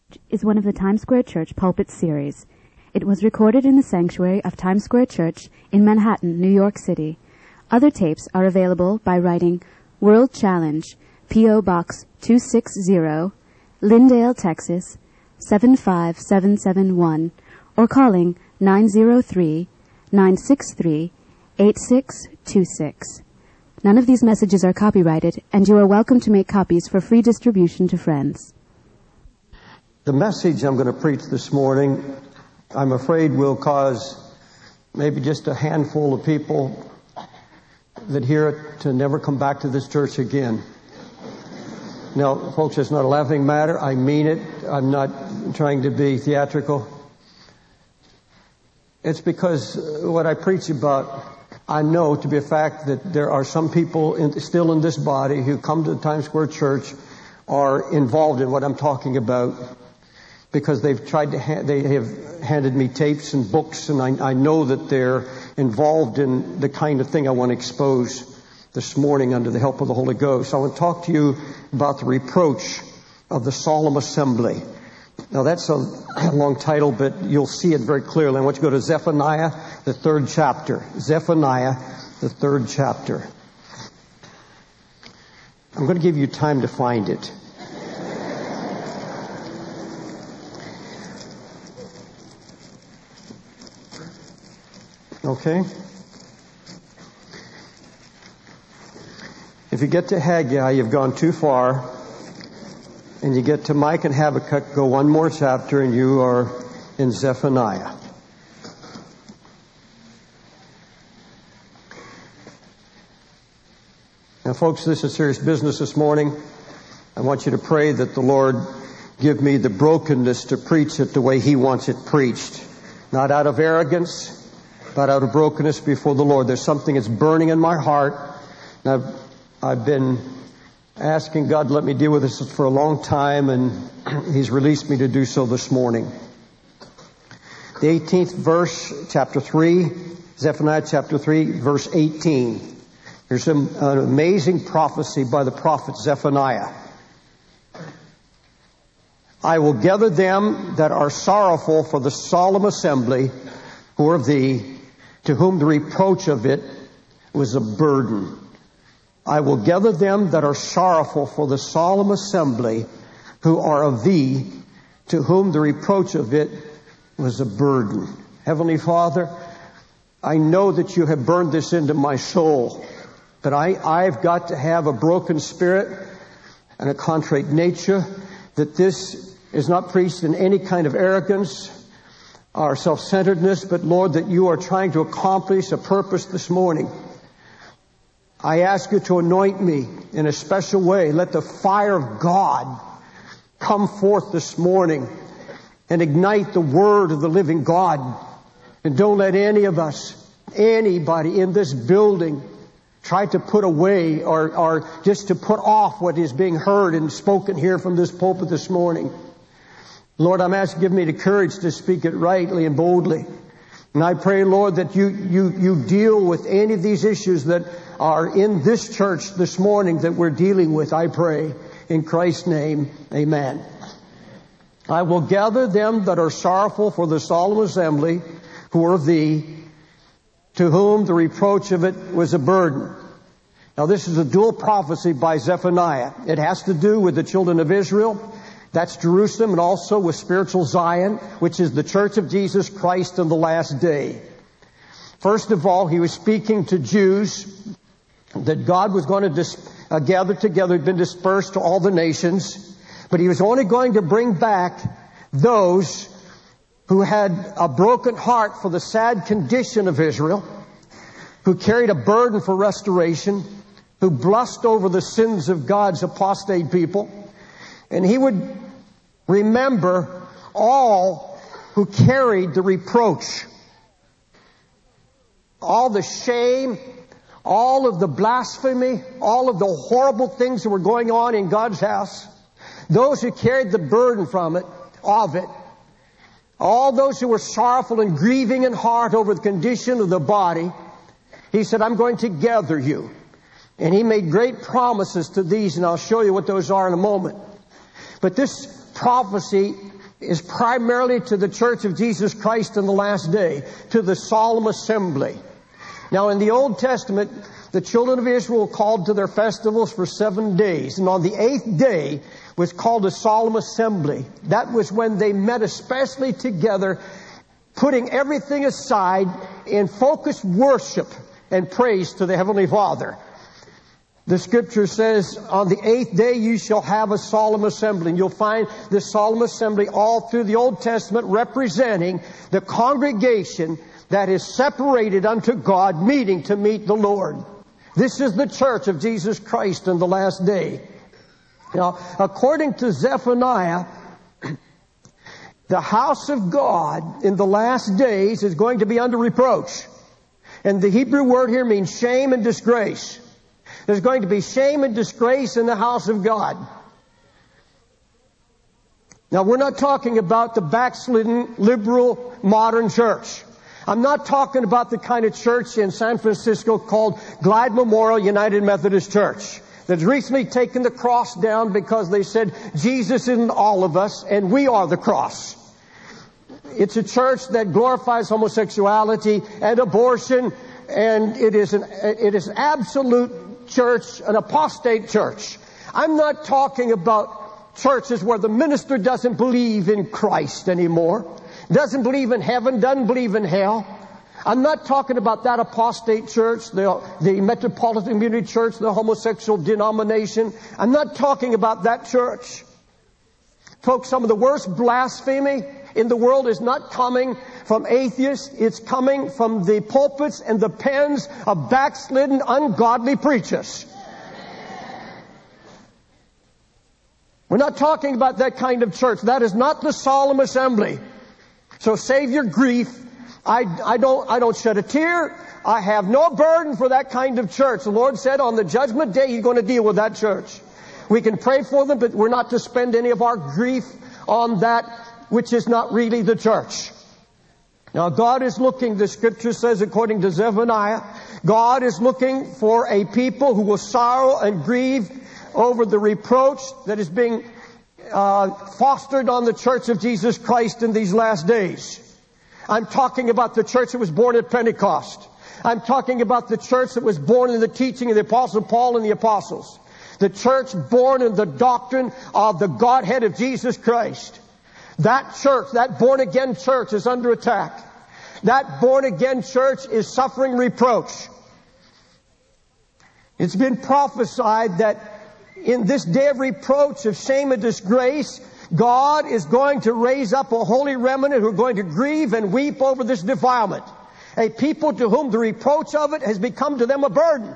is one of the Times Square Church Pulpit series. It was recorded in the sanctuary of Times Square Church in Manhattan, New York City. Other tapes are available by writing World Challenge, P.O. Box 260, Lindale, Texas 75771, or calling 903-963-8626. None of these messages are copyrighted, and you are welcome to make copies for free distribution to friends. The message I'm going to preach this morning, I'm afraid, will cause maybe just a handful of people that hear it to never come back to this church again. Now, folks, it's not a laughing matter. I mean it. I'm not trying to be theatrical. It's because what I preach about, I know to be a fact that there are some people still in this body who come to the Times Square Church are involved in what I'm talking about, because they've tried to they have handed me tapes and books, and I know that they're involved in the kind of thing I want to expose this morning under the help of the Holy Ghost. I want to talk to you about the reproach of the solemn assembly. Now, that's a long title, but you'll see it very clearly. I want you to go to Zephaniah, the 3rd chapter. Zephaniah, the 3rd chapter. I'm going to give you time to find it. Okay? If you get to Haggai, you've gone too far. And you get to Micah and Habakkuk, go one more chapter, and you are in Zephaniah. Now, folks, this is serious business this morning. I want you to pray that the Lord give me the brokenness to preach it the way He wants it preached. Not out of arrogance, but out of brokenness before the Lord. There's something that's burning in my heart. And I've been asking God to let me deal with this for a long time, and He's released me to do so this morning. The 18th verse, chapter 3, Zephaniah chapter 3, verse 18. Here's an amazing prophecy by the prophet Zephaniah. I will gather them that are sorrowful for the solemn assembly, who are of thee, to whom the reproach of it was a burden. I will gather them that are sorrowful for the solemn assembly, who are of thee, to whom the reproach of it was a burden. Heavenly Father, I know that you have burned this into my soul, but I've got to have a broken spirit and a contrite nature, that this is not preached in any kind of arrogance or self-centeredness, but Lord, that you are trying to accomplish a purpose this morning. I ask you to anoint me in a special way. Let the fire of God come forth this morning and ignite the word of the living God. And don't let any of us, anybody in this building, try to put away or just to put off what is being heard and spoken here from this pulpit this morning. Lord, I'm asking you to give me the courage to speak it rightly and boldly. And I pray, Lord, that you deal with any of these issues that are in this church this morning that we're dealing with, I pray. In Christ's name, amen. I will gather them that are sorrowful for the solemn assembly, who are of thee, to whom the reproach of it was a burden. Now, this is a dual prophecy by Zephaniah. It has to do with the children of Israel. That's Jerusalem, and also with spiritual Zion, which is the church of Jesus Christ in the last day. First of all, he was speaking to Jews that God was going to gather together, had been dispersed to all the nations, but he was only going to bring back those who had a broken heart for the sad condition of Israel, who carried a burden for restoration, who blushed over the sins of God's apostate people. And he would remember all who carried the reproach, all the shame, all of the blasphemy, all of the horrible things that were going on in God's house. Those who carried the burden of it. All those who were sorrowful and grieving in heart over the condition of the body. He said, I'm going to gather you. And he made great promises to these, and I'll show you what those are in a moment. But this prophecy is primarily to the Church of Jesus Christ in the last day, to the solemn assembly. Now, in the Old Testament, the children of Israel called to their festivals for 7 days. And on the 8th day was called a solemn assembly. That was when they met especially together, putting everything aside in focused worship and praise to the Heavenly Father. The Scripture says, on the 8th day you shall have a solemn assembly. And you'll find this solemn assembly all through the Old Testament representing the congregation that is separated unto God, meeting to meet the Lord. This is the church of Jesus Christ in the last day. Now, according to Zephaniah, the house of God in the last days is going to be under reproach. And the Hebrew word here means shame and disgrace. There's going to be shame and disgrace in the house of God. Now, we're not talking about the backslidden, liberal, modern church. I'm not talking about the kind of church in San Francisco called Glide Memorial United Methodist Church that's recently taken the cross down because they said Jesus isn't all of us and we are the cross. It's a church that glorifies homosexuality and abortion, and it is an absolute church, an apostate church. I'm not talking about churches where the minister doesn't believe in Christ anymore, doesn't believe in heaven, doesn't believe in hell. I'm not talking about that apostate church, the Metropolitan Community Church, the homosexual denomination. I'm not talking about that church. Folks, some of the worst blasphemy in the world is not coming from atheists. It's coming from the pulpits and the pens of backslidden, ungodly preachers. We're not talking about that kind of church. That is not the solemn assembly. So save your grief. I don't shed a tear. I have no burden for that kind of church. The Lord said on the judgment day He's going to deal with that church. We can pray for them, but we're not to spend any of our grief on that which is not really the church. Now God is looking, the Scripture says according to Zephaniah, God is looking for a people who will sorrow and grieve over the reproach that is being fostered on the church of Jesus Christ in these last days. I'm talking about the church that was born at Pentecost. I'm talking about the church that was born in the teaching of the Apostle Paul and the apostles. The church born in the doctrine of the Godhead of Jesus Christ. That church, that born-again church is under attack. That born-again church is suffering reproach. It's been prophesied that in this day of reproach, of shame and disgrace, God is going to raise up a holy remnant who are going to grieve and weep over this defilement. A people to whom the reproach of it has become to them a burden.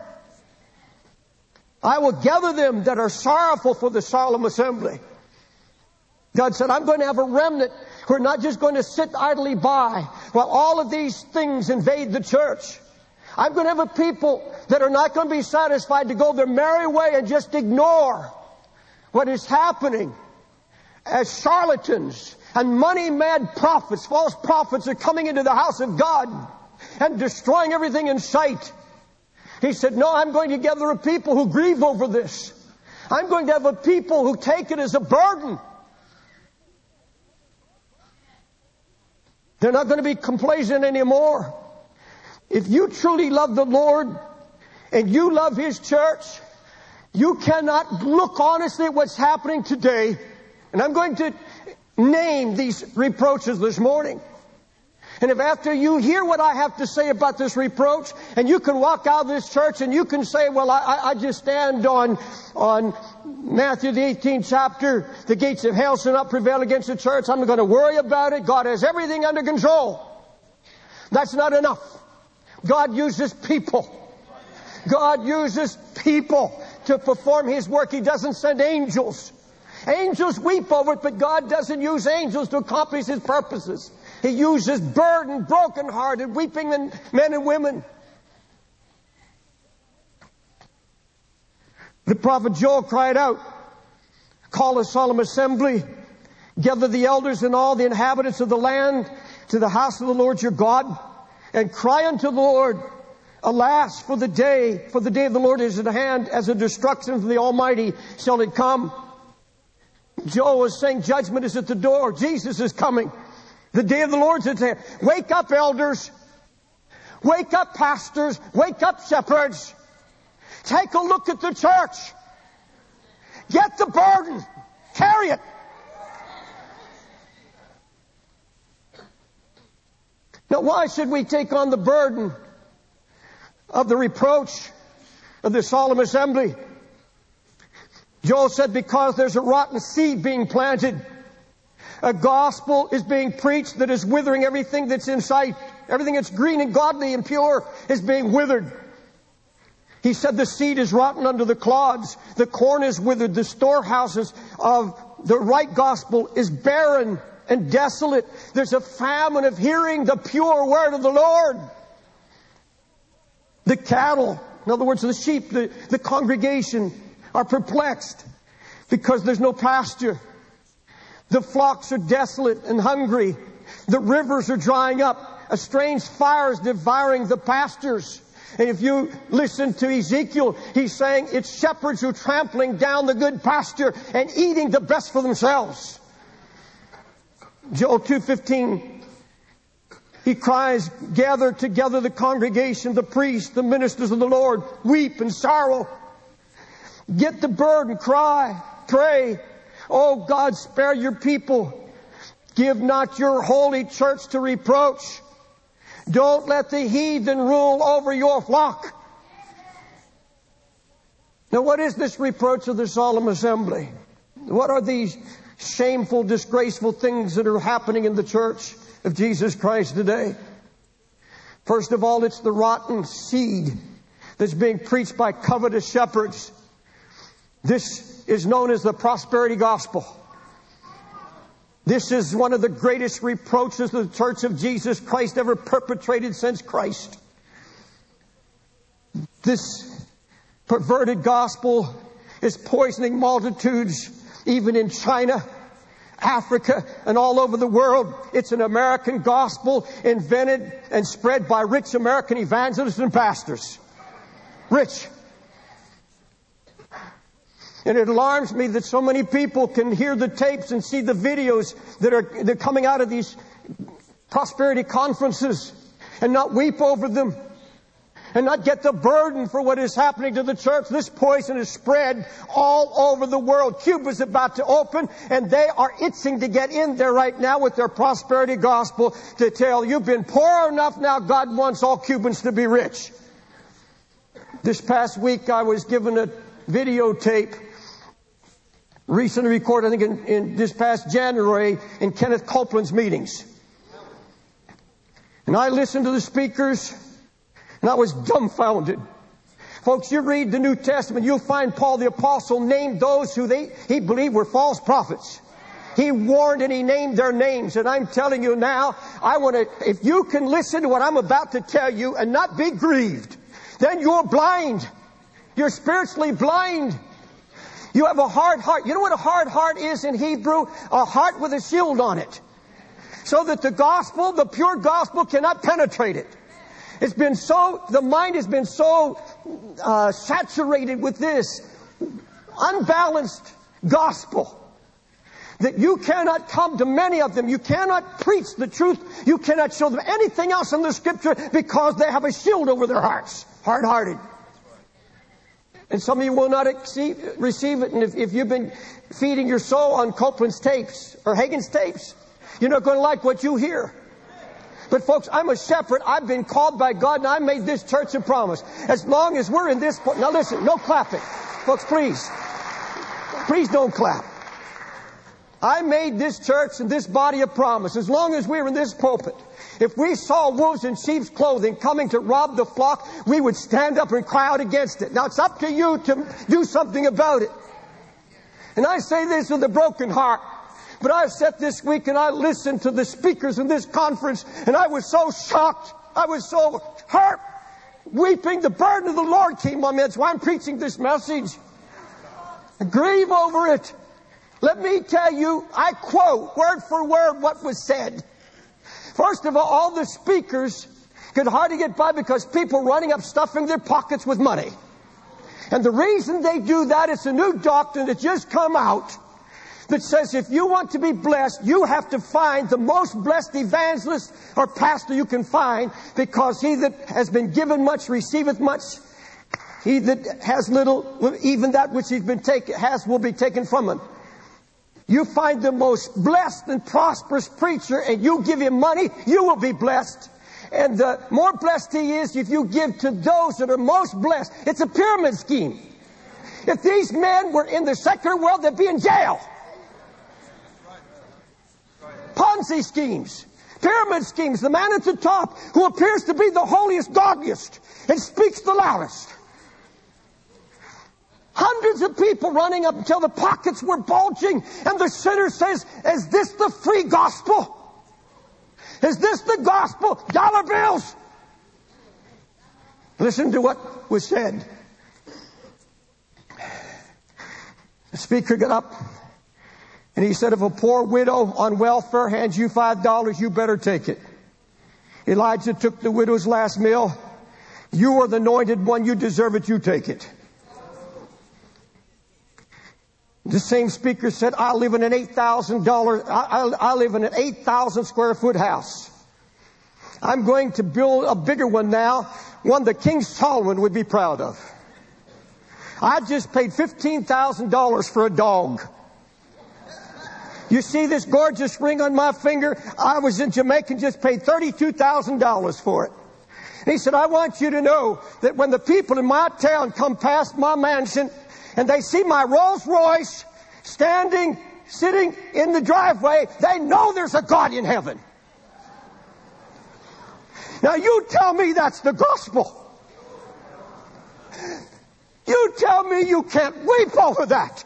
I will gather them that are sorrowful for the solemn assembly. God said, I'm going to have a remnant who are not just going to sit idly by while all of these things invade the church. I'm going to have a people that are not going to be satisfied to go their merry way and just ignore what is happening as charlatans and money-mad prophets, false prophets are coming into the house of God and destroying everything in sight. He said, no, I'm going to gather a people who grieve over this. I'm going to have a people who take it as a burden. They're not going to be complacent anymore. If you truly love the Lord and you love His church, you cannot look honestly at what's happening today. And I'm going to name these reproaches this morning. And if after you hear what I have to say about this reproach, and you can walk out of this church and you can say, well, I just stand on Matthew the 18th chapter, the gates of hell shall not prevail against the church. I'm not going to worry about it. God has everything under control. That's not enough. God uses people. God uses people to perform His work. He doesn't send angels. Angels weep over it, but God doesn't use angels to accomplish His purposes. He uses burdened, broken-hearted, weeping men and women. The prophet Joel cried out, call a solemn assembly, gather the elders and all the inhabitants of the land to the house of the Lord your God, and cry unto the Lord, alas, for the day of the Lord is at hand, as a destruction from the Almighty shall it come. Joel was saying judgment is at the door. Jesus is coming. The day of the Lord's at hand. Wake up, elders. Wake up, pastors. Wake up, shepherds. Take a look at the church. Get the burden. Carry it. Now, why should we take on the burden of the reproach of the solemn assembly? Joel said, because there's a rotten seed being planted. A gospel is being preached that is withering everything that's in sight. Everything that's green and godly and pure is being withered. He said the seed is rotten under the clods. The corn is withered. The storehouses of the right gospel is barren and desolate. There's a famine of hearing the pure word of the Lord. The cattle, in other words, the sheep, the congregation are perplexed because there's no pasture. The flocks are desolate and hungry. The rivers are drying up. A strange fire is devouring the pastures. And if you listen to Ezekiel, he's saying it's shepherds who are trampling down the good pasture and eating the best for themselves. Joel 2:15, he cries, gather together the congregation, the priests, the ministers of the Lord, weep and sorrow. Get the burden, cry, pray. Oh God, spare your people. Give not your holy church to reproach. Don't let the heathen rule over your flock. Now, what is this reproach of the solemn assembly? What are these shameful, disgraceful things that are happening in the church of Jesus Christ today? First of all, it's the rotten seed that's being preached by covetous shepherds. This is known as the prosperity gospel. This is one of the greatest reproaches the church of Jesus Christ ever perpetrated since Christ. This perverted gospel is poisoning multitudes, even in China, Africa, and all over the world. It's an American gospel invented and spread by rich American evangelists and pastors. Rich. And it alarms me that so many people can hear the tapes and see the videos that are coming out of these prosperity conferences and not weep over them and not get the burden for what is happening to the church. This poison is spread all over the world. Cuba's about to open, and they are itching to get in there right now with their prosperity gospel to tell you've been poor enough, now God wants all Cubans to be rich. This past week I was given a videotape recently recorded, I think in this past January, in Kenneth Copeland's meetings. And I listened to the speakers, and I was dumbfounded. Folks, you read the New Testament, you'll find Paul the Apostle named those who he believed were false prophets. He warned and he named their names. And I'm telling you now, if you can listen to what I'm about to tell you and not be grieved, then you're blind. You're spiritually blind. You have a hard heart. You know what a hard heart is in Hebrew? A heart with a shield on it. So that the gospel, the pure gospel, cannot penetrate it. The mind has been so saturated with this unbalanced gospel that you cannot come to many of them. You cannot preach the truth. You cannot show them anything else in the Scripture because they have a shield over their hearts. Hard-hearted. And some of you will not receive it. And if you've been feeding your soul on Copeland's tapes or Hagin's tapes, you're not going to like what you hear. But folks, I'm a shepherd. I've been called by God, and I made this church a promise. As long as we're in this point. Now listen, no clapping. Folks, please. Please don't clap. I made this church and this body a promise. As long as we're in this pulpit, if we saw wolves in sheep's clothing coming to rob the flock, we would stand up and cry out against it. Now it's up to you to do something about it. And I say this with a broken heart. But I sat this week and I listened to the speakers in this conference, and I was so shocked. I was so hurt. Weeping. The burden of the Lord came on me. That's why I'm preaching this message. I grieve over it. Let me tell you, I quote word for word what was said. First of all the speakers could hardly get by because people running up stuffing their pockets with money. And the reason they do that is a new doctrine that just come out that says if you want to be blessed, you have to find the most blessed evangelist or pastor you can find, because he that has been given much receiveth much. He that has little, even that which he's been has will be taken from him. You find the most blessed and prosperous preacher and you give him money, you will be blessed. And the more blessed he is if you give to those that are most blessed. It's a pyramid scheme. If these men were in the secular world, they'd be in jail. Ponzi schemes, pyramid schemes, the man at the top who appears to be the holiest, godliest, and speaks the loudest. Hundreds of people running up until the pockets were bulging, and the sinner says, is this the free gospel? Is this the gospel? Dollar bills! Listen to what was said. The speaker got up and he said, if a poor widow on welfare hands you $5, you better take it. Elijah took the widow's last meal. You are the anointed one. You deserve it. You take it. The same speaker said, I live in an I live in an 8,000 square foot house. I'm going to build a bigger one now, one that King Solomon would be proud of. I just paid $15,000 for a dog. You see this gorgeous ring on my finger? I was in Jamaica and just paid $32,000 for it. And he said, I want you to know that when the people in my town come past my mansion and they see my Rolls Royce sitting in the driveway, they know there's a God in heaven. Now you tell me that's the gospel. You tell me you can't weep over that.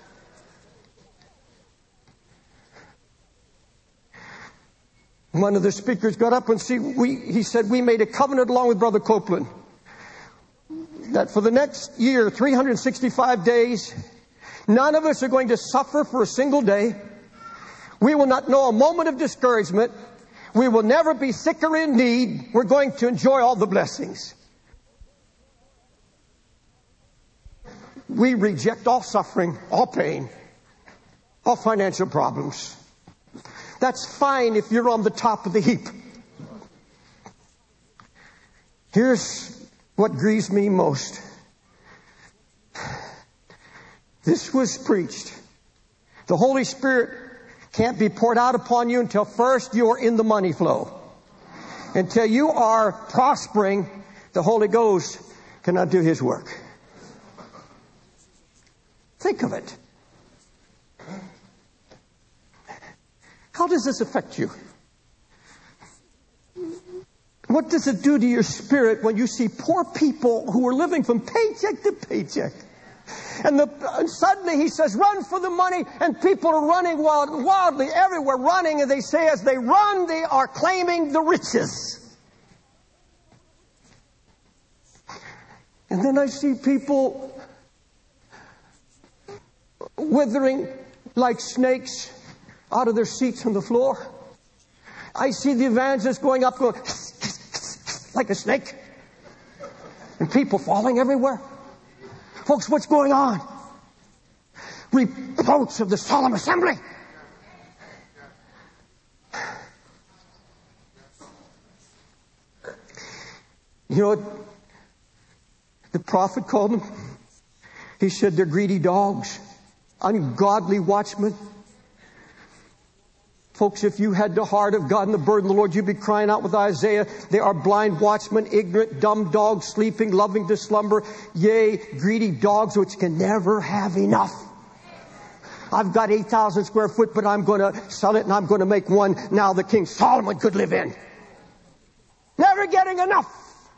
One of the speakers got up and he said, we made a covenant along with Brother Copeland that for the next year, 365 days, none of us are going to suffer for a single day. We will not know a moment of discouragement. We will never be sick or in need. We're going to enjoy all the blessings. We reject all suffering, all pain, all financial problems. That's fine if you're on the top of the heap. Here's what grieves me most. This was preached. The Holy Spirit can't be poured out upon you until first you are in the money flow. Until you are prospering, the Holy Ghost cannot do His work. Think of it. How does this affect you? What does it do to your spirit when you see poor people who are living from paycheck to paycheck? And suddenly he says, run for the money, and people are running wildly everywhere, running, and they say as they run, they are claiming the riches. And then I see people withering like snakes out of their seats on the floor. I see the evangelist going up, going like a snake, and people falling everywhere. Folks, what's going on? Reproach of the solemn assembly. You know what the prophet called them? He said they're greedy dogs, ungodly watchmen. Folks, if you had the heart of God and the burden of the Lord, you'd be crying out with Isaiah. They are blind watchmen, ignorant, dumb dogs, sleeping, loving to slumber. Yea, greedy dogs which can never have enough. I've got 8,000 square foot, but I'm going to sell it and I'm going to make one now the King Solomon could live in. Never getting enough.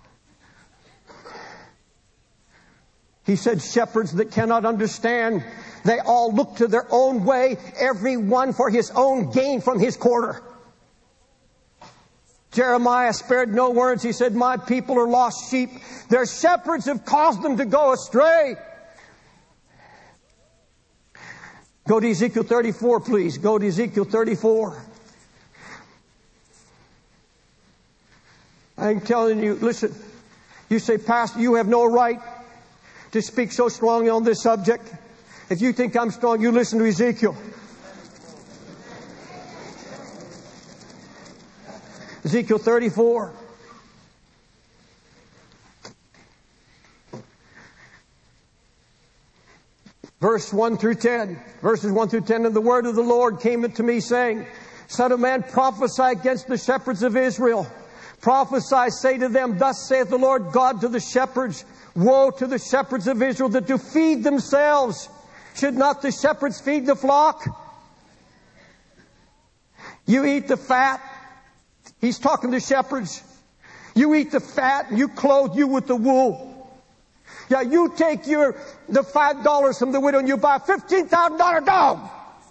He said shepherds that cannot understand. They all look to their own way, every one for his own gain from his quarter. Jeremiah spared no words. He said, my people are lost sheep. Their shepherds have caused them to go astray. Go to Ezekiel 34, please. Go to Ezekiel 34. I'm telling you, listen, you say, Pastor, you have no right to speak so strongly on this subject. If you think I'm strong, you listen to Ezekiel. Ezekiel 34. Verses 1 through 10. And the word of the Lord came unto me, saying, Son of man, prophesy against the shepherds of Israel. Prophesy, say to them, Thus saith the Lord God to the shepherds, Woe to the shepherds of Israel that do feed themselves. Should not the shepherds feed the flock? You eat the fat. He's talking to shepherds. You eat the fat and you clothe you with the wool. Yeah, you take the $5 from the widow and you buy a $15,000 dog.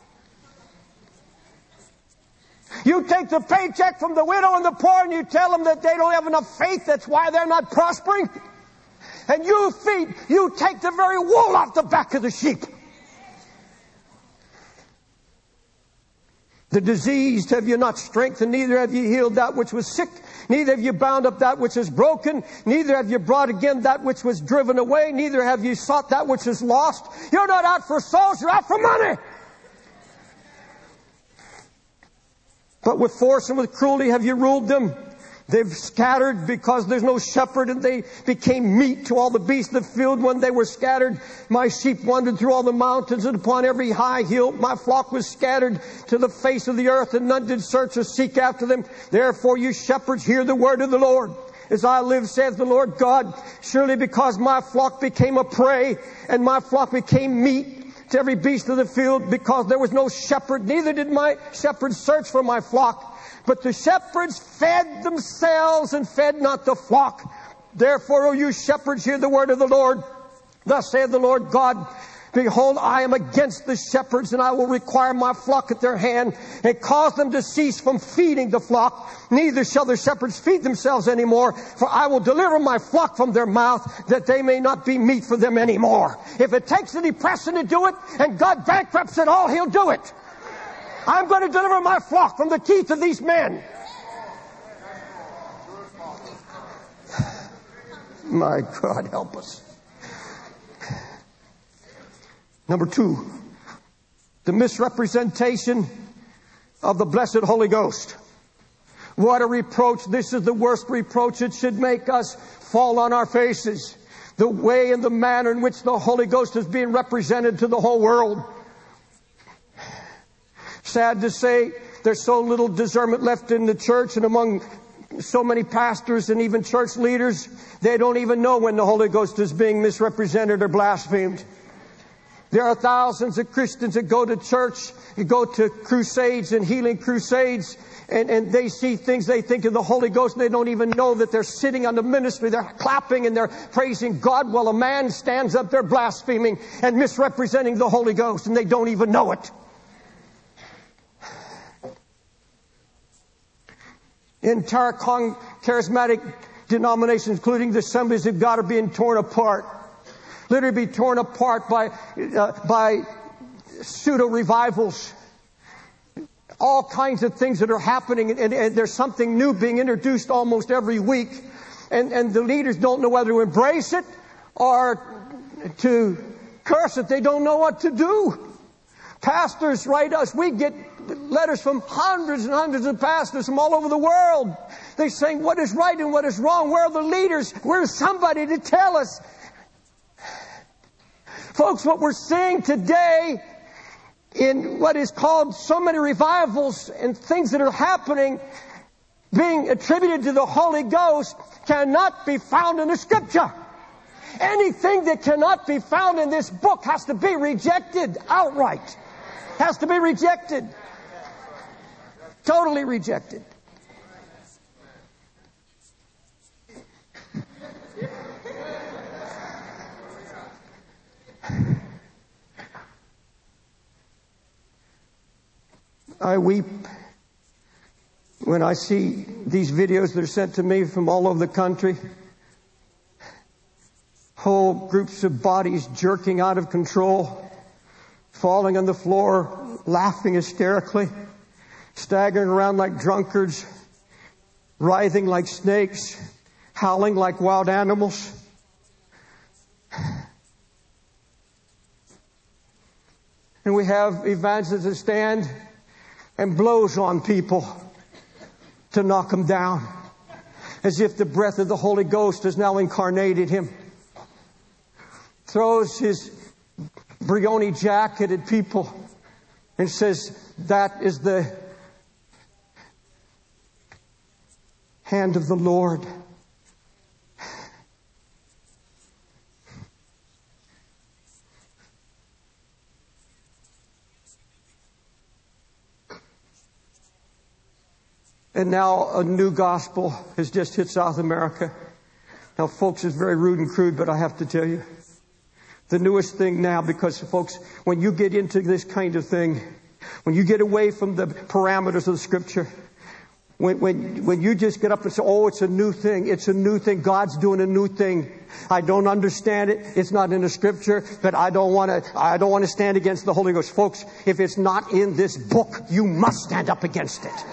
You take the paycheck from the widow and the poor and you tell them that they don't have enough faith. That's why they're not prospering. And you take the very wool off the back of the sheep. The diseased have you not strengthened, neither have you healed that which was sick, neither have you bound up that which is broken, neither have you brought again that which was driven away, neither have you sought that which is lost. You're not out for souls, you're out for money. But with force and with cruelty have you ruled them. They've scattered because there's no shepherd, and they became meat to all the beasts of the field when they were scattered. My sheep wandered through all the mountains, and upon every high hill my flock was scattered to the face of the earth, and none did search or seek after them. Therefore, you shepherds, hear the word of the Lord. As I live, saith the Lord God, surely because my flock became a prey, and my flock became meat to every beast of the field, because there was no shepherd, neither did my shepherds search for my flock. But the shepherds fed themselves and fed not the flock. Therefore, O you shepherds, hear the word of the Lord. Thus saith the Lord God, Behold, I am against the shepherds, and I will require my flock at their hand, and cause them to cease from feeding the flock. Neither shall the shepherds feed themselves anymore, for I will deliver my flock from their mouth, that they may not be meat for them anymore. If it takes the depression to do it, and God bankrupts it all, He'll do it. I'm going to deliver my flock from the teeth of these men. My God, help us. Number 2, the misrepresentation of the blessed Holy Ghost. What a reproach. This is the worst reproach. It should make us fall on our faces. The way and the manner in which the Holy Ghost is being represented to the whole world. Sad to say, there's so little discernment left in the church and among so many pastors and even church leaders. They don't even know when the Holy Ghost is being misrepresented or blasphemed. There are thousands of Christians that go to church, go to crusades and healing crusades, and they see things they think of the Holy Ghost, and they don't even know that they're sitting on the ministry. They're clapping and they're praising God while a man stands up there blaspheming and misrepresenting the Holy Ghost, and they don't even know it. Entire charismatic denominations, including the Assemblies of God, are being torn apart. Literally be torn apart by pseudo-revivals. All kinds of things that are happening, and there's something new being introduced almost every week. And the leaders don't know whether to embrace it or to curse it. They don't know what to do. Pastors write us. We get letters from hundreds and hundreds of pastors from all over the world. They're saying what is right and what is wrong. Where are the leaders? Where's somebody to tell us? Folks, what we're seeing today in what is called so many revivals and things that are happening being attributed to the Holy Ghost cannot be found in the Scripture. Anything that cannot be found in this book has to be rejected outright. Has to be rejected. Totally rejected. I weep when I see these videos that are sent to me from all over the country. Whole groups of bodies jerking out of control, falling on the floor, laughing hysterically, staggering around like drunkards, writhing like snakes, howling like wild animals. And we have evangelists that stand and blows on people to knock him down. As if the breath of the Holy Ghost has now incarnated him. Throws his Brioni jacket at people and says, that is the hand of the Lord. And now a new gospel has just hit South America. Now, folks, it's very rude and crude, but I have to tell you, the newest thing now, because, folks, when you get into this kind of thing, when you get away from the parameters of the Scripture, when you just get up and say, oh, it's a new thing. It's a new thing. God's doing a new thing. I don't understand it. It's not in the Scripture, but I don't want to stand against the Holy Ghost. Folks, if it's not in this book, you must stand up against it.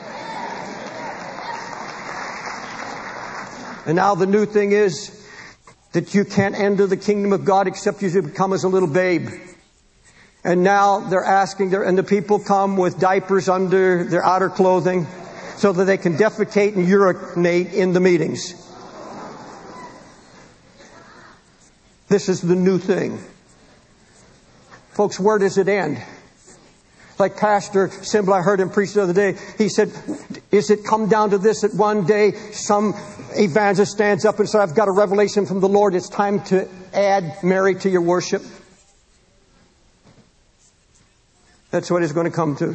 And now the new thing is that you can't enter the kingdom of God except you become as a little babe. And now they're asking, and the people come with diapers under their outer clothing so that they can defecate and urinate in the meetings. This is the new thing. Folks, where does it end? Like Pastor Simble, I heard him preach the other day. He said, is it come down to this that one day some evangelist stands up and says, I've got a revelation from the Lord. It's time to add Mary to your worship. That's what it's going to come to.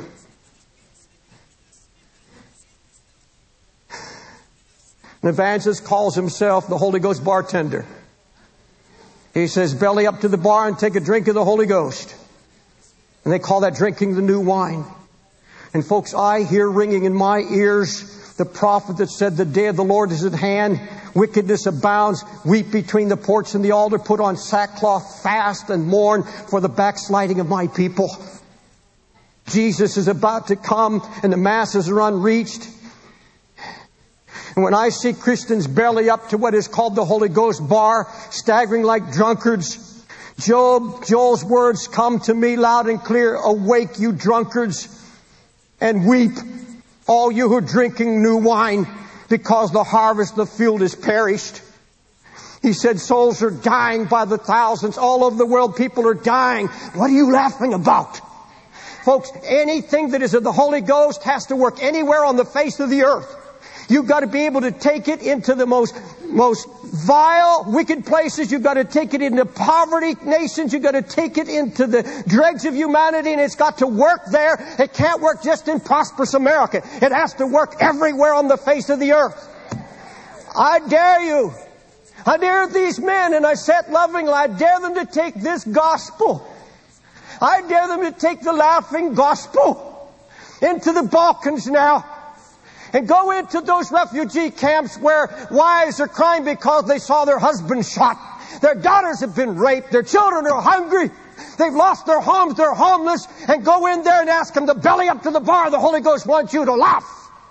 An evangelist calls himself the Holy Ghost bartender. He says, belly up to the bar and take a drink of the Holy Ghost. And they call that drinking the new wine. And folks, I hear ringing in my ears the prophet that said, the day of the Lord is at hand. Wickedness abounds. Weep between the porch and the altar. Put on sackcloth, fast and mourn for the backsliding of my people. Jesus is about to come and the masses are unreached. And when I see Christians belly up to what is called the Holy Ghost bar, staggering like drunkards, Joel's words come to me loud and clear. Awake, you drunkards, and weep, all you who are drinking new wine, because the harvest of the field is perished. He said souls are dying by the thousands. All over the world, people are dying. What are you laughing about? Folks, anything that is of the Holy Ghost has to work anywhere on the face of the earth. You've got to be able to take it into the most vile, wicked places. You've got to take it into poverty nations. You've got to take it into the dregs of humanity, and it's got to work there. It can't work just in prosperous America. It has to work everywhere on the face of the earth. I dare you. I dare these men, and I said lovingly, I dare them to take this gospel. I dare them to take the laughing gospel into the Balkans now. And go into those refugee camps where wives are crying because they saw their husbands shot. Their daughters have been raped. Their children are hungry. They've lost their homes. They're homeless. And go in there and ask them to belly up to the bar. The Holy Ghost wants you to laugh.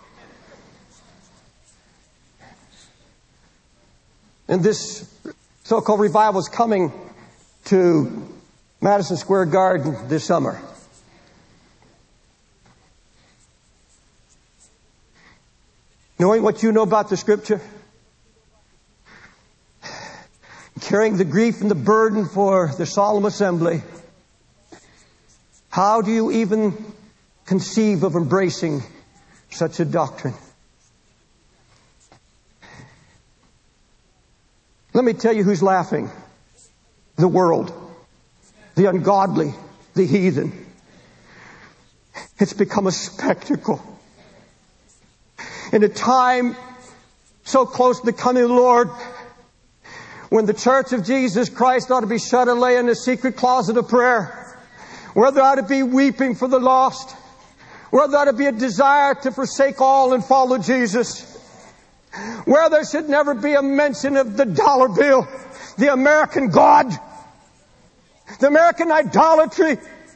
And this so-called revival is coming to Madison Square Garden this summer. Knowing what you know about the Scripture, carrying the grief and the burden for the solemn assembly, how do you even conceive of embracing such a doctrine? Let me tell you who's laughing. The world, the ungodly, the heathen. It's become a spectacle. In a time so close to the coming of the Lord, when the church of Jesus Christ ought to be shut away in a secret closet of prayer, where there ought to be weeping for the lost, where there ought to be a desire to forsake all and follow Jesus, where there should never be a mention of the dollar bill, the American God, the American idolatry.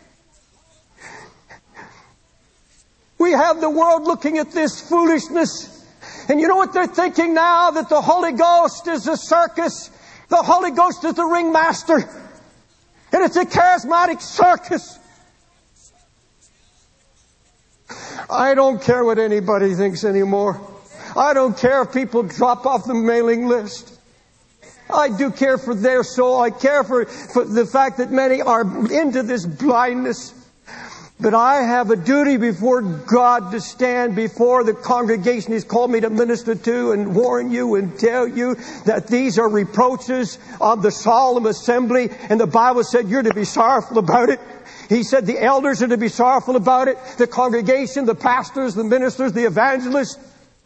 We have the world looking at this foolishness. And you know what they're thinking now? That the Holy Ghost is a circus. The Holy Ghost is the ringmaster. And it's a charismatic circus. I don't care what anybody thinks anymore. I don't care if people drop off the mailing list. I do care for their soul. I care for the fact that many are into this blindness. But I have a duty before God to stand before the congregation He's called me to minister to and warn you and tell you that these are reproaches of the solemn assembly. And the Bible said you're to be sorrowful about it. He said the elders are to be sorrowful about it. The congregation, the pastors, the ministers, the evangelists.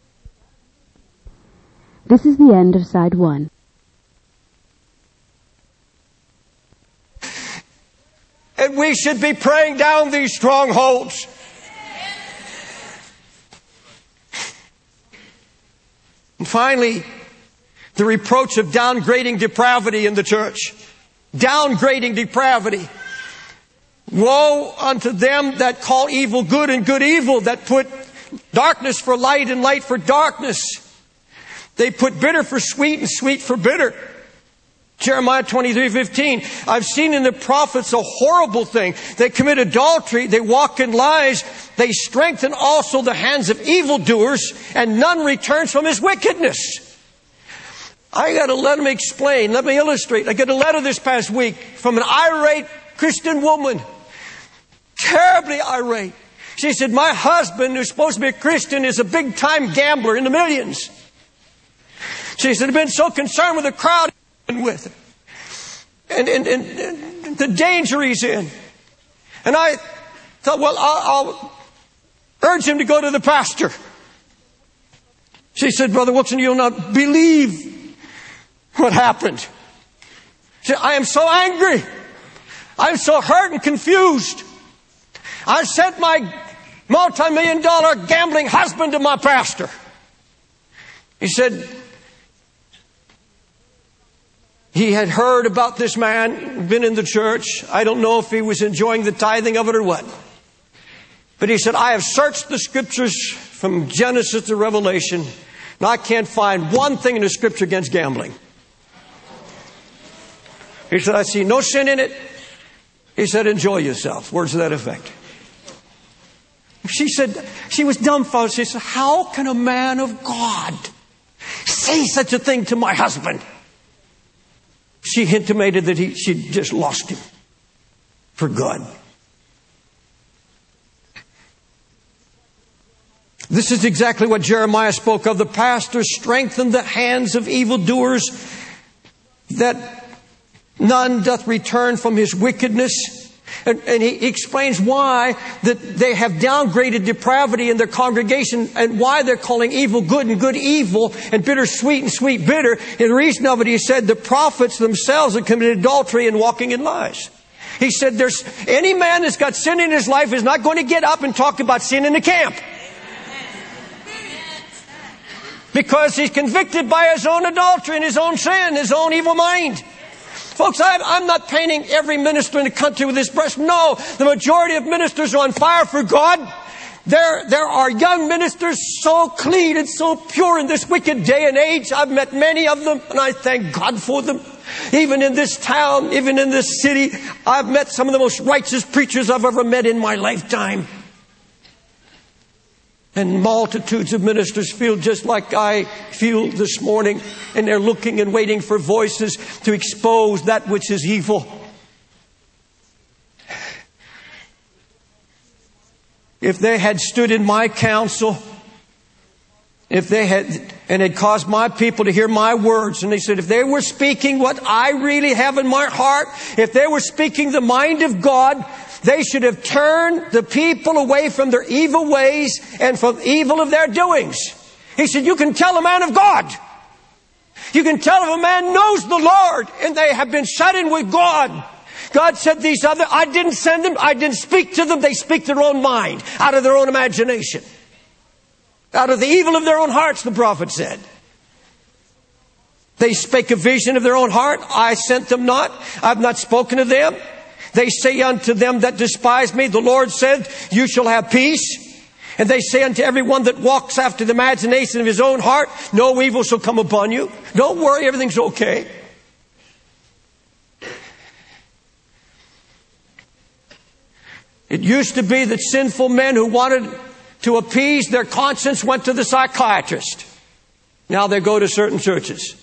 This is the end of side 1. And we should be praying down these strongholds. And finally, the reproach of downgrading depravity in the church. Downgrading depravity. Woe unto them that call evil good and good evil, that put darkness for light and light for darkness. They put bitter for sweet and sweet for bitter. Jeremiah 23:15. I've seen in the prophets a horrible thing. They commit adultery. They walk in lies. They strengthen also the hands of evildoers, and none returns from his wickedness. I got to let him explain. Let me illustrate. I got a letter this past week from an irate Christian woman. Terribly irate. She said, my husband, who's supposed to be a Christian, is a big-time gambler in the millions. She said, I've been so concerned with the crowd with it. And the danger he's in. And I thought, well, I'll urge him to go to the pastor. She said, Brother Wilson, you'll not believe what happened. She said, I am so angry. I'm so hurt and confused. I sent my multi-million-dollar gambling husband to my pastor. He said, he had heard about this man, been in the church. I don't know if he was enjoying the tithing of it or what. But he said, I have searched the scriptures from Genesis to Revelation, and I can't find one thing in the scripture against gambling. He said, I see no sin in it. He said, enjoy yourself. Words to that effect. She said, she was dumbfounded. She said, how can a man of God say such a thing to my husband? She intimated that she'd just lost him for good. This is exactly what Jeremiah spoke of. The pastor strengthened the hands of evildoers, that none doth return from his wickedness. And he explains why that they have downgraded depravity in their congregation and why they're calling evil good and good evil and bitter sweet and sweet bitter. And the reason of it, he said, the prophets themselves have committed adultery and walking in lies. He said, there's any man that's got sin in his life is not going to get up and talk about sin in the camp. Because he's convicted by his own adultery and his own sin, his own evil mind. Folks, I'm not painting every minister in the country with this brush. No, the majority of ministers are on fire for God. There are young ministers so clean and so pure in this wicked day and age. I've met many of them, and I thank God for them. Even in this town, even in this city, I've met some of the most righteous preachers I've ever met in my lifetime. And multitudes of ministers feel just like I feel this morning. And they're looking and waiting for voices to expose that which is evil. If they had stood in my counsel, if they had caused my people to hear my words, and they said, if they were speaking what I really have in my heart, if they were speaking the mind of God, they should have turned the people away from their evil ways and from evil of their doings. He said, you can tell a man of God. You can tell if a man knows the Lord and they have been shut in with God. God said I didn't send them. I didn't speak to them. They speak their own mind, out of their own imagination. Out of the evil of their own hearts, the prophet said. They spake a vision of their own heart. I sent them not. I've not spoken to them. They say unto them that despise me, the Lord said, you shall have peace. And they say unto everyone that walks after the imagination of his own heart, no evil shall come upon you. Don't worry, everything's okay. It used to be that sinful men who wanted to appease their conscience went to the psychiatrist. Now they go to certain churches.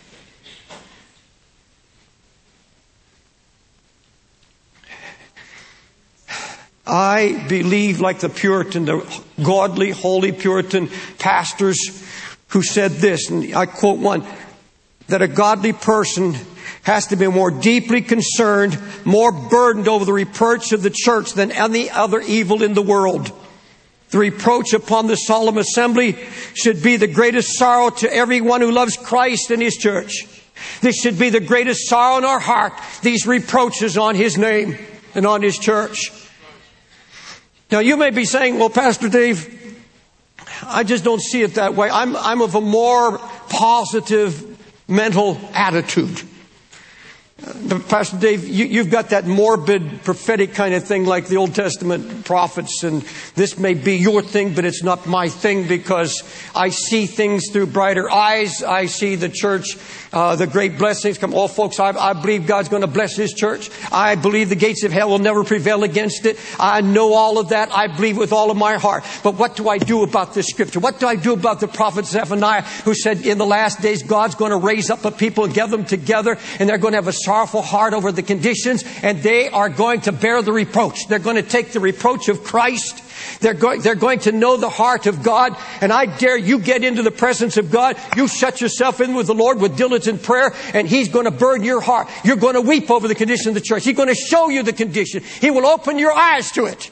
I believe, like the Puritan, the godly, holy Puritan pastors who said this, and I quote one, that a godly person has to be more deeply concerned, more burdened over the reproach of the church than any other evil in the world. The reproach upon the solemn assembly should be the greatest sorrow to everyone who loves Christ and His church. This should be the greatest sorrow in our heart, these reproaches on His name and on His church. Now you may be saying, well, Pastor Dave, I just don't see it that way. I'm of a more positive mental attitude. Pastor Dave, you've got that morbid, prophetic kind of thing like the Old Testament prophets, and this may be your thing, but it's not my thing because I see things through brighter eyes. I see the church, the great blessings come. Oh, folks, I believe God's going to bless His church. I believe the gates of hell will never prevail against it. I know all of that. I believe with all of my heart. But what do I do about this scripture? What do I do about the prophet Zephaniah who said in the last days God's going to raise up a people and gather them together, and they're going to have a sorrowful heart over the conditions, and they are going to bear the reproach. They're going to take the reproach of Christ. They're going to know the heart of God. And I dare you get into the presence of God. You shut yourself in with the Lord with diligent prayer, and He's going to burden your heart. You're going to weep over the condition of the church. He's going to show you the condition. He will open your eyes to it.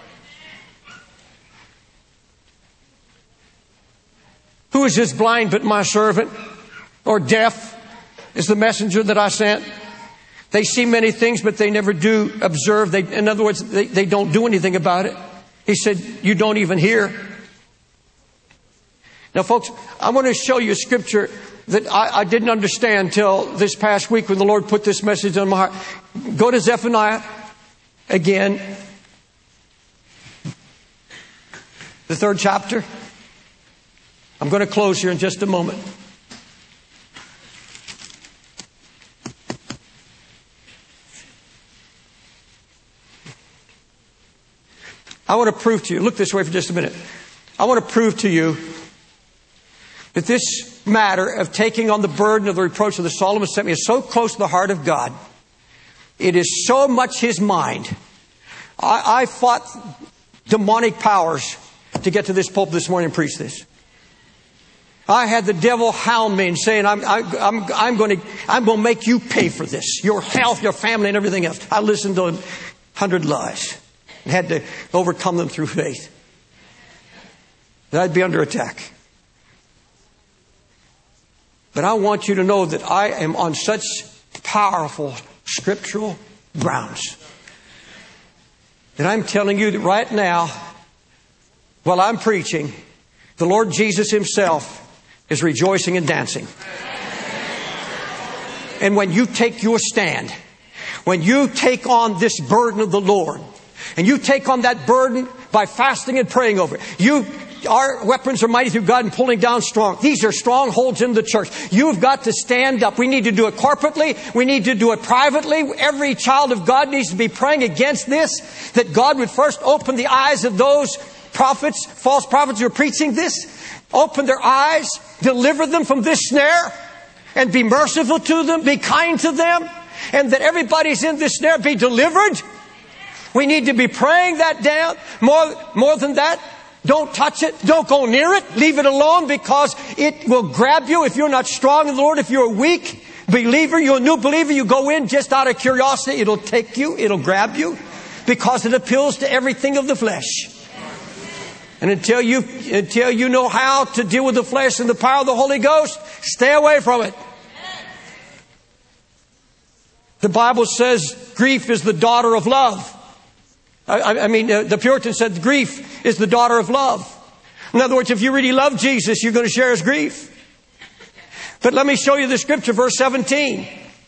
Who is this blind but my servant? Or deaf is the messenger that I sent? They see many things, but they never do observe. In other words, they don't do anything about it. He said, you don't even hear. Now, folks, I want to show you a scripture that I didn't understand until this past week when the Lord put this message on my heart. Go to Zephaniah again. The 3rd chapter. I'm going to close here in just a moment. I want to prove to you, look this way for just a minute. I want to prove to you that this matter of taking on the burden of the reproach of the solemn assembly is so close to the heart of God. It is so much His mind. I fought demonic powers to get to this pulpit this morning and preach this. I had the devil hound me and saying, I'm going to make you pay for this. Your health, your family, and everything else. I listened to 100 lies. And had to overcome them through faith. That I'd be under attack. But I want you to know that I am on such powerful scriptural grounds that I'm telling you that right now, while I'm preaching, the Lord Jesus Himself is rejoicing and dancing. And when you take your stand, when you take on this burden of the Lord, and you take on that burden by fasting and praying over it. Our weapons are mighty through God and pulling down strong. These are strongholds in the church. You've got to stand up. We need to do it corporately. We need to do it privately. Every child of God needs to be praying against this. That God would first open the eyes of those prophets, false prophets who are preaching this. Open their eyes. Deliver them from this snare. And be merciful to them. Be kind to them. And that everybody's in this snare be delivered. We need to be praying that down. More than that, don't touch it. Don't go near it. Leave it alone because it will grab you if you're not strong in the Lord. If you're a weak believer, you're a new believer, you go in just out of curiosity. It'll take you. It'll grab you because it appeals to everything of the flesh. And until you know how to deal with the flesh and the power of the Holy Ghost, stay away from it. The Bible says grief is the daughter of love. The Puritan said grief is the daughter of love. In other words, if you really love Jesus, you're going to share His grief. But let me show you the scripture, verse 17.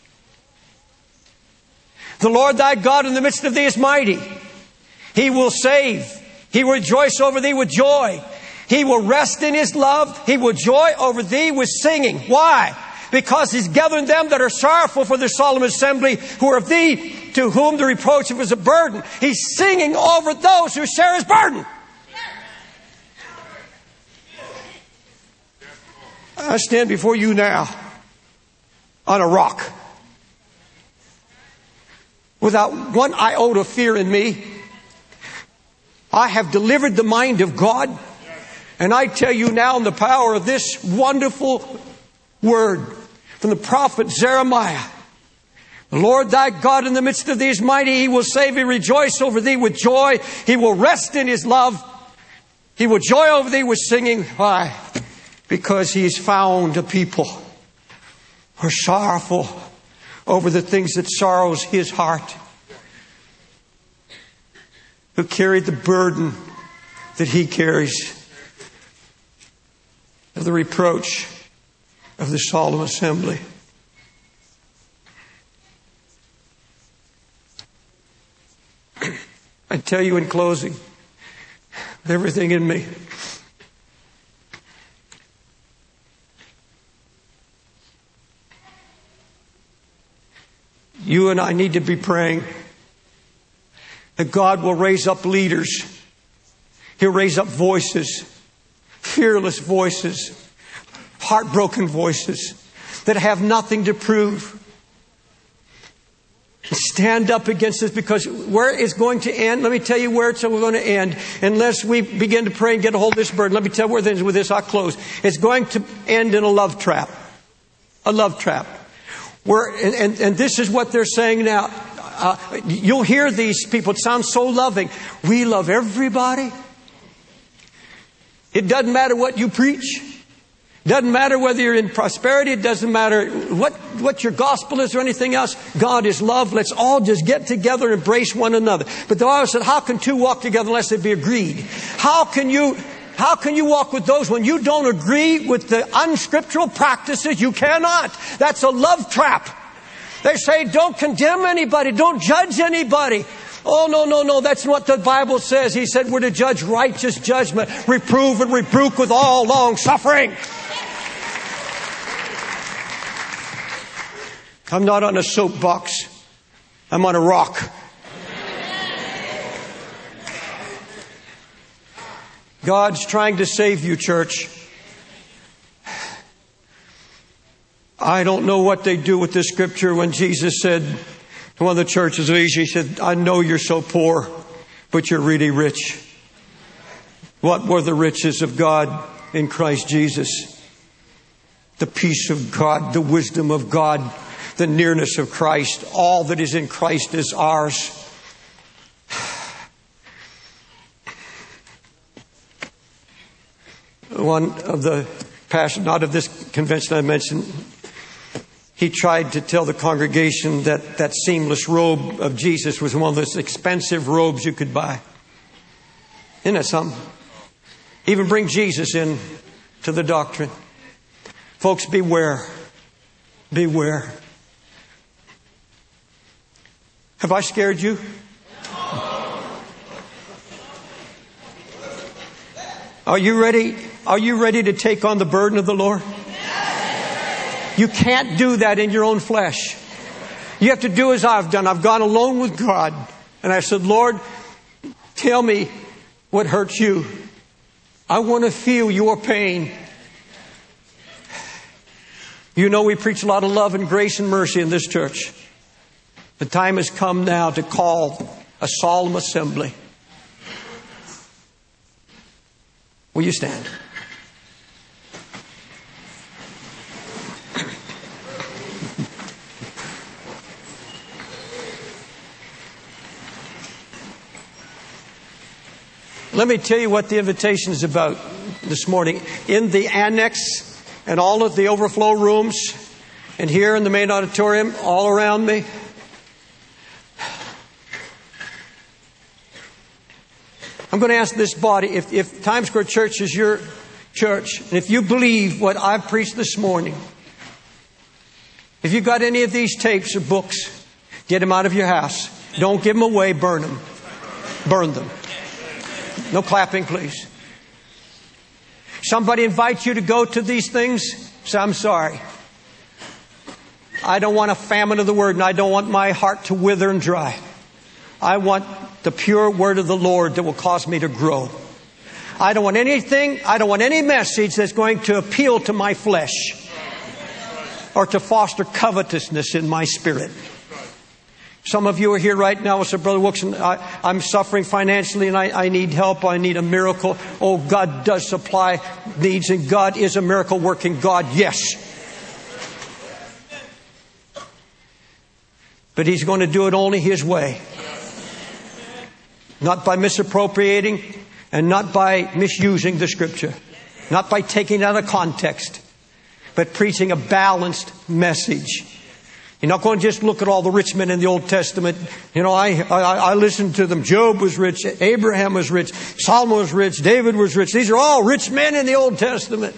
The Lord thy God in the midst of thee is mighty. He will save. He will rejoice over thee with joy. He will rest in His love. He will joy over thee with singing. Why? Because He's gathering them that are sorrowful for the solemn assembly, who are of thee, to whom the reproach was a burden. He's singing over those who share His burden. I stand before you now on a rock, without one iota of fear in me. I have delivered the mind of God. And I tell you now in the power of this wonderful word from the prophet Jeremiah, the Lord thy God in the midst of thee is mighty. He will save thee, rejoice over thee with joy. He will rest in His love. He will joy over thee with singing. Why? Because He has found a people who are sorrowful over the things that sorrows His heart, who carried the burden that He carries of the reproach of the solemn assembly. I tell you in closing, with everything in me, you and I need to be praying that God will raise up leaders. He'll raise up voices, fearless voices, heartbroken voices that have nothing to prove. Stand up against this, because where it's going to end, let me tell you where it's going to end, unless we begin to pray and get a hold of this burden. Let me tell you where it ends with this. I'll close. It's going to end in a love trap. A love trap. And this is what they're saying now. You'll hear these people. It sounds so loving. We love everybody. It doesn't matter what you preach. It doesn't matter whether you're in prosperity. It doesn't matter what your gospel is or anything else. God is love. Let's all just get together and embrace one another. But the Bible said, how can two walk together unless they be agreed? How can you walk with those when you don't agree with the unscriptural practices? You cannot. That's a love trap. They say, don't condemn anybody. Don't judge anybody. Oh, no. That's what the Bible says. He said we're to judge righteous judgment. Reprove and rebuke with all long suffering. I'm not on a soapbox. I'm on a rock. God's trying to save you, church. I don't know what they do with this scripture when Jesus said to one of the churches of Asia, He said, I know you're so poor, but you're really rich. What were the riches of God in Christ Jesus? The peace of God, the wisdom of God, the nearness of Christ. All that is in Christ is ours. One of the pastors, not of this convention I mentioned, he tried to tell the congregation that seamless robe of Jesus was one of those expensive robes you could buy. Isn't that something? Even bring Jesus in to the doctrine. Folks, beware. Beware. Have I scared you? Are you ready? Are you ready to take on the burden of the Lord? You can't do that in your own flesh. You have to do as I've done. I've gone alone with God. And I said, Lord, tell me what hurts you. I want to feel your pain. You know, we preach a lot of love and grace and mercy in this church. The time has come now to call a solemn assembly. Will you stand? Let me tell you what the invitation is about this morning. In the annex and all of the overflow rooms and here in the main auditorium, all around me, I'm going to ask this body, if Times Square Church is your church, and if you believe what I've preached this morning, if you've got any of these tapes or books, get them out of your house. Don't give them away, burn them. Burn them. No clapping, please. Somebody invites you to go to these things, so I'm sorry. I don't want a famine of the word, and I don't want my heart to wither and dry. I want the pure word of the Lord that will cause me to grow. I don't want anything, I don't want any message that's going to appeal to my flesh or to foster covetousness in my spirit. Some of you are here right now and say, Brother Wilkerson, I'm suffering financially and I need help. I need a miracle. Oh, God does supply needs and God is a miracle working God. Yes. But He's going to do it only His way. Not by misappropriating and not by misusing the Scripture. Not by taking it out of context. But preaching a balanced message. You're not going to just look at all the rich men in the Old Testament. You know, I listened to them. Job was rich. Abraham was rich. Solomon was rich. David was rich. These are all rich men in the Old Testament.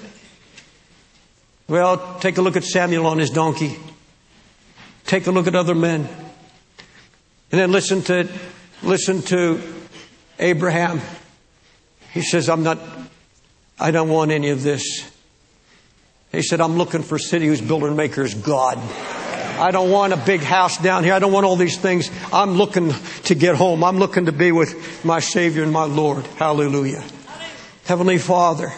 Well, take a look at Samuel on his donkey. Take a look at other men. And then listen to Abraham. He says, I don't want any of this. He said, I'm looking for a city whose builder and maker is God. I don't want a big house down here. I don't want all these things. I'm looking to get home. I'm looking to be with my Savior and my Lord. Hallelujah. Heavenly Father,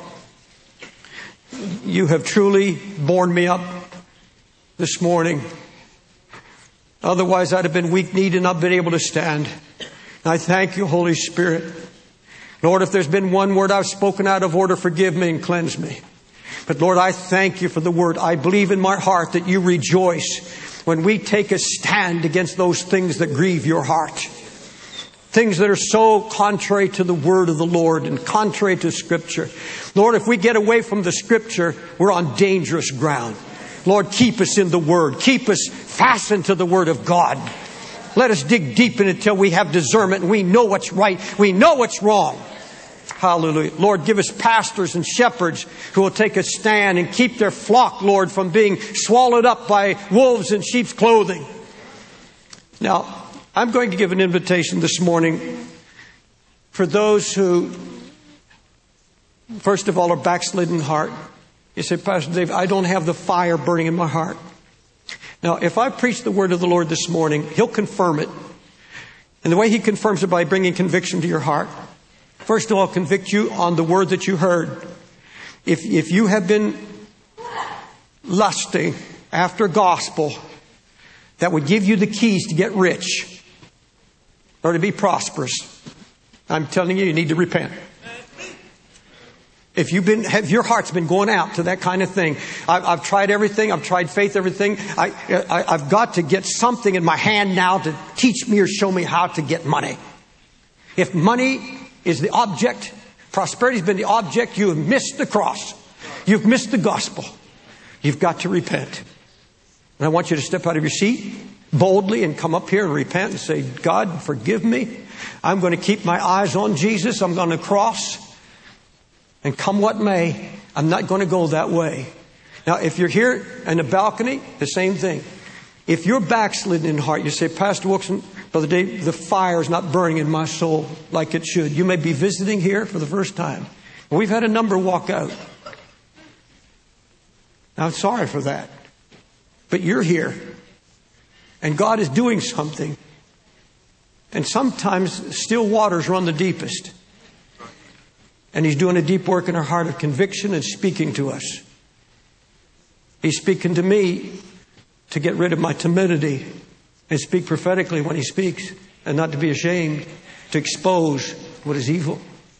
You have truly borne me up this morning. Otherwise, I'd have been weak-kneed and not been able to stand. And I thank You, Holy Spirit. Lord, if there's been one word I've spoken out of order, forgive me and cleanse me. But Lord, I thank You for the word. I believe in my heart that You rejoice when we take a stand against those things that grieve Your heart. Things that are so contrary to the word of the Lord and contrary to Scripture. Lord, if we get away from the Scripture, we're on dangerous ground. Lord, keep us in the Word. Keep us fastened to the Word of God. Let us dig deep in it until we have discernment and we know what's right. We know what's wrong. Hallelujah. Lord, give us pastors and shepherds who will take a stand and keep their flock, Lord, from being swallowed up by wolves in sheep's clothing. Now, I'm going to give an invitation this morning for those who, first of all, are backslidden in heart. You say, Pastor Dave, I don't have the fire burning in my heart. Now, if I preach the word of the Lord this morning, He'll confirm it. And the way He confirms it by bringing conviction to your heart. First of all, convict you on the word that you heard. If you have been lusting after gospel that would give you the keys to get rich or to be prosperous, I'm telling you, you need to repent. If your heart's been going out to that kind of thing, I've tried everything. I've tried faith, everything. I've got to get something in my hand now to teach me or show me how to get money. If money is the object, prosperity has been the object, you have missed the cross. You've missed the gospel. You've got to repent. And I want you to step out of your seat boldly and come up here and repent and say, God, forgive me. I'm going to keep my eyes on Jesus. I'm going to cross. And come what may, I'm not going to go that way. Now, if you're here in the balcony, the same thing. If you're backslidden in heart, you say, Pastor Wilkerson, Brother Dave, the fire is not burning in my soul like it should. You may be visiting here for the first time. We've had a number walk out. Now, I'm sorry for that. But you're here. And God is doing something. And sometimes still waters run the deepest. And He's doing a deep work in our heart of conviction and speaking to us. He's speaking to me to get rid of my timidity and speak prophetically when He speaks and not to be ashamed, to expose what is evil.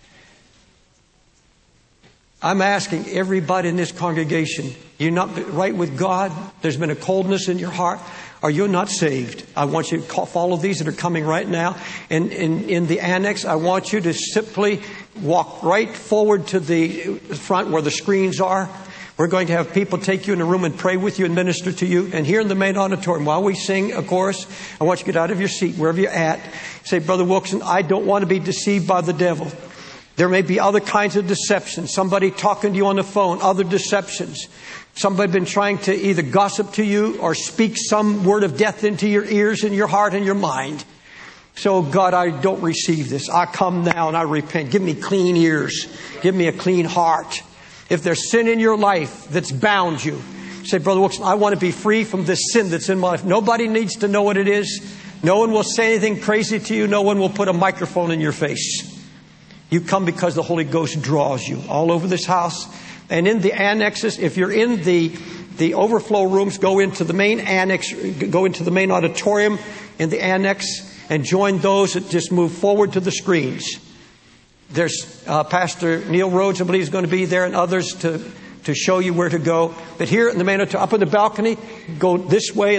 I'm asking everybody in this congregation, you're not right with God? There's been a coldness in your heart? Are you not saved? I want you to follow these that are coming right now. And in the annex, I want you to simply walk right forward to the front where the screens are. We're going to have people take you in a room and pray with you and minister to you. And here in the main auditorium, while we sing a chorus, I want you to get out of your seat, wherever you're at. Say, Brother Wilkerson, I don't want to be deceived by the devil. There may be other kinds of deceptions. Somebody talking to you on the phone, other deceptions. Somebody been trying to either gossip to you or speak some word of death into your ears and your heart and your mind. So, God, I don't receive this. I come now and I repent. Give me clean ears. Give me a clean heart. If there's sin in your life that's bound you, say, Brother Wilkerson, I want to be free from this sin that's in my life. Nobody needs to know what it is. No one will say anything crazy to you. No one will put a microphone in your face. You come because the Holy Ghost draws you all over this house. And in the annexes, if you're in the overflow rooms, go into the main annex, go into the main auditorium in the annex and join those that just move forward to the screens. There's Pastor Neil Rhodes, I believe, is going to be there, and others to show you where to go. But here in the main auditorium, up in the balcony, go this way,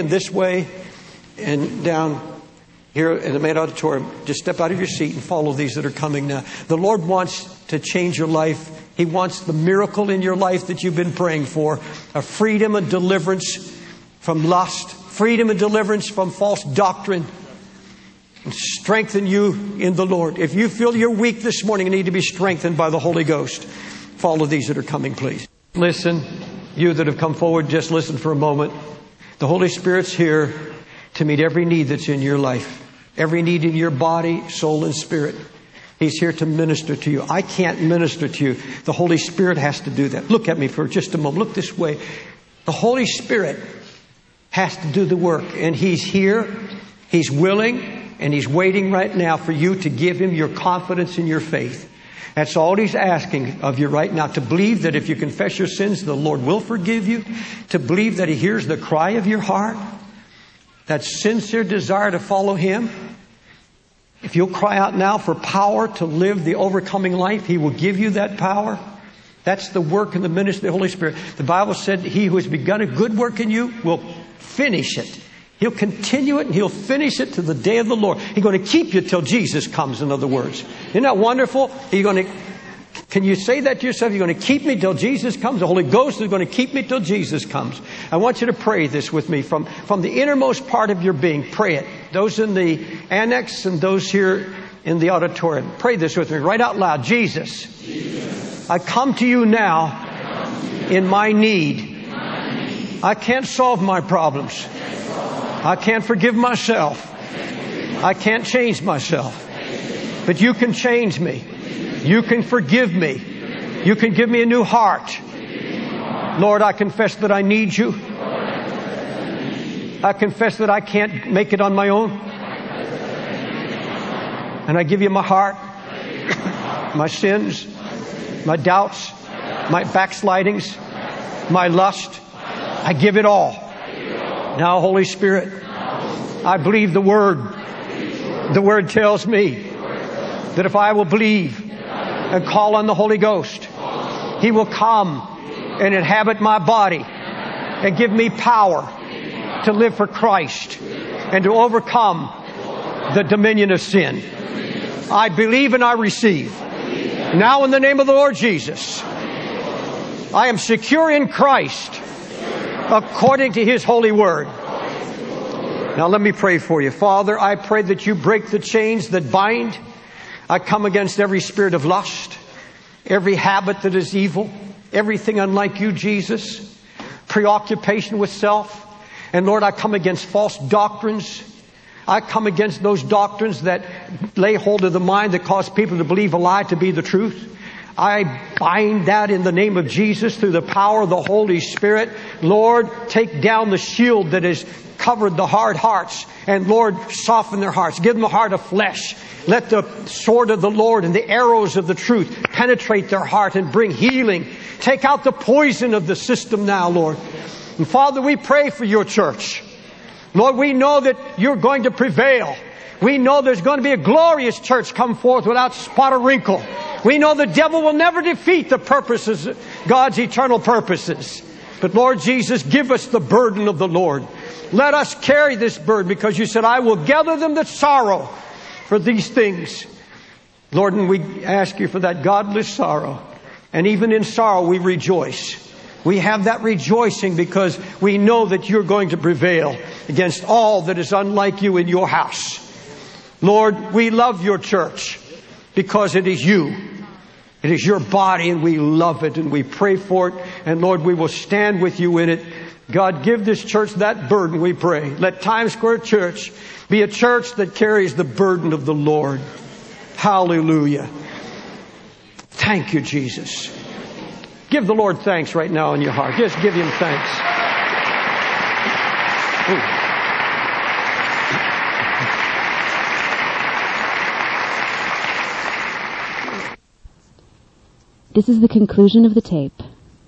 and down here in the main auditorium. Just step out of your seat and follow these that are coming now. The Lord wants to change your life. He wants the miracle in your life that you've been praying for. A freedom and deliverance from lust. Freedom and deliverance from false doctrine. And strengthen you in the Lord. If you feel you're weak this morning and need to be strengthened by the Holy Ghost, follow these that are coming, please. Listen, you that have come forward, just listen for a moment. The Holy Spirit's here to meet every need that's in your life. Every need in your body, soul, and spirit. He's here to minister to you. I can't minister to you. The Holy Spirit has to do that. Look at me for just a moment. Look this way. The Holy Spirit has to do the work. And He's here. He's willing. And He's waiting right now for you to give Him your confidence in your faith. That's all He's asking of you right now. To believe that if you confess your sins, the Lord will forgive you. To believe that He hears the cry of your heart. That sincere desire to follow Him. If you'll cry out now for power to live the overcoming life, He will give you that power. That's the work and the ministry of the Holy Spirit. The Bible said He who has begun a good work in you will finish it. He'll continue it and He'll finish it to the day of the Lord. He's going to keep you till Jesus comes, in other words. Isn't that wonderful? Can you say that to yourself? You're going to keep me till Jesus comes. The Holy Ghost is going to keep me till Jesus comes. I want you to pray this with me from the innermost part of your being. Pray it. Those in the annex and those here in the auditorium. Pray this with me right out loud. Jesus, I come to you now in my need. I can't solve my problems. I can't forgive myself. I can't change myself. But you can change me. You can forgive me. You can give me a new heart. Lord, I confess that I need you. I confess that I can't make it on my own. And I give you my heart, my sins, my doubts, my backslidings, my lust. I give it all. Now, Holy Spirit, I believe the Word. The Word tells me that if I will believe and call on the Holy Ghost, He will come and inhabit my body and give me power to live for Christ and to overcome the dominion of sin. I believe and I receive. Now in the name of the Lord Jesus, I am secure in Christ according to His holy word. Now let me pray for you. Father, I pray that you break the chains that bind. I come against every spirit of lust, every habit that is evil, everything unlike you, Jesus, preoccupation with self. And Lord, I come against false doctrines. I come against those doctrines that lay hold of the mind that cause people to believe a lie to be the truth. I bind that in the name of Jesus through the power of the Holy Spirit. Lord, take down the shield that has covered the hard hearts. And Lord, soften their hearts. Give them a heart of flesh. Let the sword of the Lord and the arrows of the truth penetrate their heart and bring healing. Take out the poison of the system now, Lord. And Father, we pray for your church. Lord, we know that you're going to prevail. We know there's going to be a glorious church come forth without spot or wrinkle. We know the devil will never defeat the purposes, God's eternal purposes. But Lord Jesus, give us the burden of the Lord. Let us carry this burden, because you said, I will gather them that sorrow for these things. Lord, and we ask you for that godless sorrow. And even in sorrow we rejoice. We have that rejoicing because we know that you're going to prevail against all that is unlike you in your house. Lord, we love your church because it is you. It is your body and we love it and we pray for it. And Lord, we will stand with you in it. God, give this church that burden, we pray. Let Times Square Church be a church that carries the burden of the Lord. Hallelujah. Thank you, Jesus. Give the Lord thanks right now in your heart. Just give Him thanks. Ooh. This is the conclusion of the tape.